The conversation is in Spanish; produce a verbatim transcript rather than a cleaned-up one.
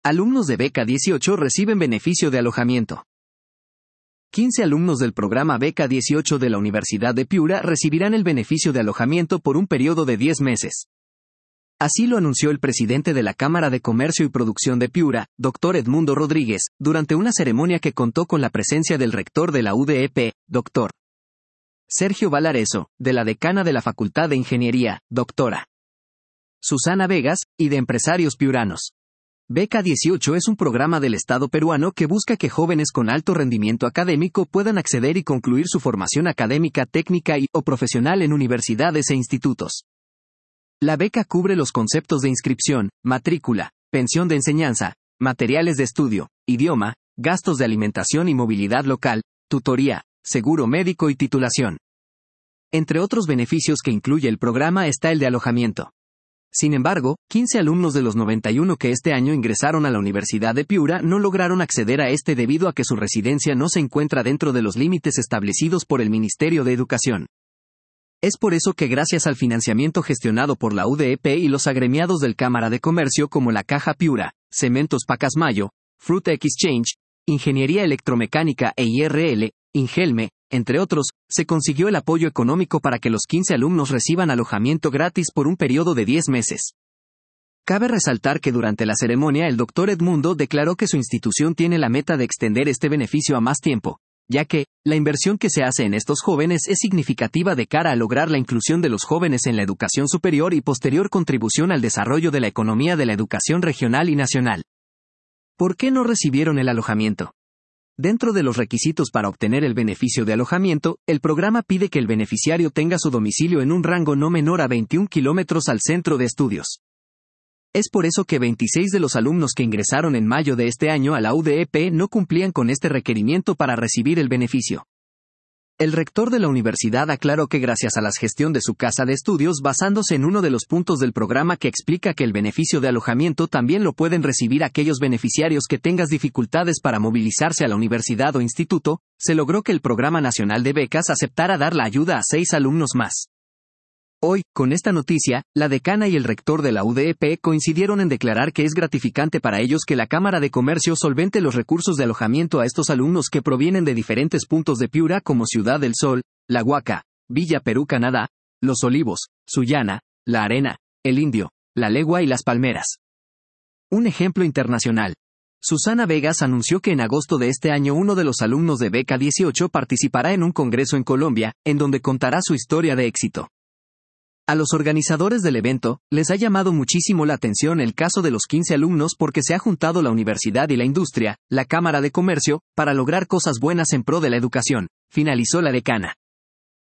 Alumnos de Beca dieciocho reciben beneficio de alojamiento. quince alumnos del programa Beca dieciocho de la Universidad de Piura recibirán el beneficio de alojamiento por un periodo de diez meses. Así lo anunció el presidente de la Cámara de Comercio y Producción de Piura, doctor Edmundo Rodríguez, durante una ceremonia que contó con la presencia del rector de la U D E P, doctor Sergio Valareso, de la decana de la Facultad de Ingeniería, doctora Susana Vegas, y de empresarios piuranos. Beca dieciocho es un programa del Estado peruano que busca que jóvenes con alto rendimiento académico puedan acceder y concluir su formación académica, técnica y o profesional en universidades e institutos. La beca cubre los conceptos de inscripción, matrícula, pensión de enseñanza, materiales de estudio, idioma, gastos de alimentación y movilidad local, tutoría, seguro médico y titulación. Entre otros beneficios que incluye el programa está el de alojamiento. Sin embargo, quince alumnos de los noventa y uno que este año ingresaron a la Universidad de Piura no lograron acceder a este debido a que su residencia no se encuentra dentro de los límites establecidos por el Ministerio de Educación. Es por eso que gracias al financiamiento gestionado por la U D E P y los agremiados del Cámara de Comercio como la Caja Piura, Cementos Pacasmayo, Fruit Exchange, Ingeniería Electromecánica e I R L, Ingelme, entre otros, se consiguió el apoyo económico para que los quince alumnos reciban alojamiento gratis por un periodo de diez meses. Cabe resaltar que durante la ceremonia el doctor Edmundo declaró que su institución tiene la meta de extender este beneficio a más tiempo, ya que, la inversión que se hace en estos jóvenes es significativa de cara a lograr la inclusión de los jóvenes en la educación superior y posterior contribución al desarrollo de la economía de la educación regional y nacional. ¿Por qué no recibieron el alojamiento? Dentro de los requisitos para obtener el beneficio de alojamiento, el programa pide que el beneficiario tenga su domicilio en un rango no menor a veintiún kilómetros al centro de estudios. Es por eso que veintiséis de los alumnos que ingresaron en mayo de este año a la U D E P no cumplían con este requerimiento para recibir el beneficio. El rector de la universidad aclaró que gracias a la gestión de su casa de estudios basándose en uno de los puntos del programa que explica que el beneficio de alojamiento también lo pueden recibir aquellos beneficiarios que tengan dificultades para movilizarse a la universidad o instituto, se logró que el Programa Nacional de Becas aceptara dar la ayuda a seis alumnos más. Hoy, con esta noticia, la decana y el rector de la U D E P coincidieron en declarar que es gratificante para ellos que la Cámara de Comercio solvente los recursos de alojamiento a estos alumnos que provienen de diferentes puntos de Piura como Ciudad del Sol, La Huaca, Villa Perú, Canadá, Los Olivos, Sullana, La Arena, El Indio, La Legua y Las Palmeras. Un ejemplo internacional. Susana Vegas anunció que en agosto de este año uno de los alumnos de Beca dieciocho participará en un congreso en Colombia, en donde contará su historia de éxito. A los organizadores del evento, les ha llamado muchísimo la atención el caso de los quince alumnos porque se ha juntado la universidad y la industria, la Cámara de Comercio, para lograr cosas buenas en pro de la educación, finalizó la decana.